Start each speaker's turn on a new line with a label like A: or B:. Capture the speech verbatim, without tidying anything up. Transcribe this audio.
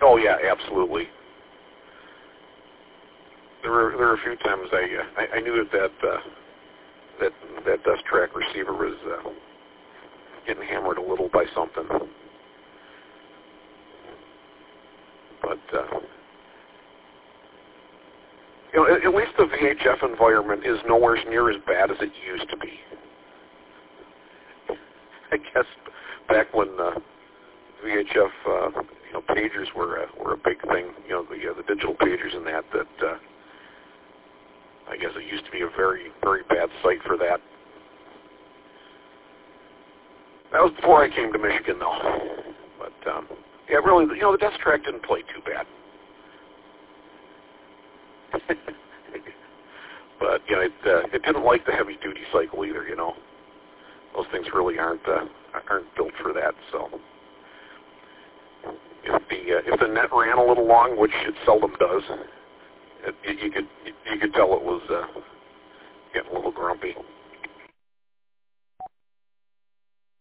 A: Oh yeah, absolutely. There were there were a few times I uh, I, I knew that that uh, that that dust track receiver was uh, getting hammered a little by something, but uh, you know, at, at least the V H F environment is nowhere near as bad as it used to be. I guess back when uh, V H F uh, you know pagers were a, were a big thing, you know, the uh, the digital pagers and that that. Uh, I guess it used to be a very, very bad site for that. That was before I came to Michigan, though. But, um, yeah, really, you know, the Death Track didn't play too bad. But, you know, it, uh, it didn't like the heavy-duty cycle either, you know. Those things really aren't uh, aren't built for that, so. If the, uh, if the net ran a little long, which it seldom does, it, it, you could... It,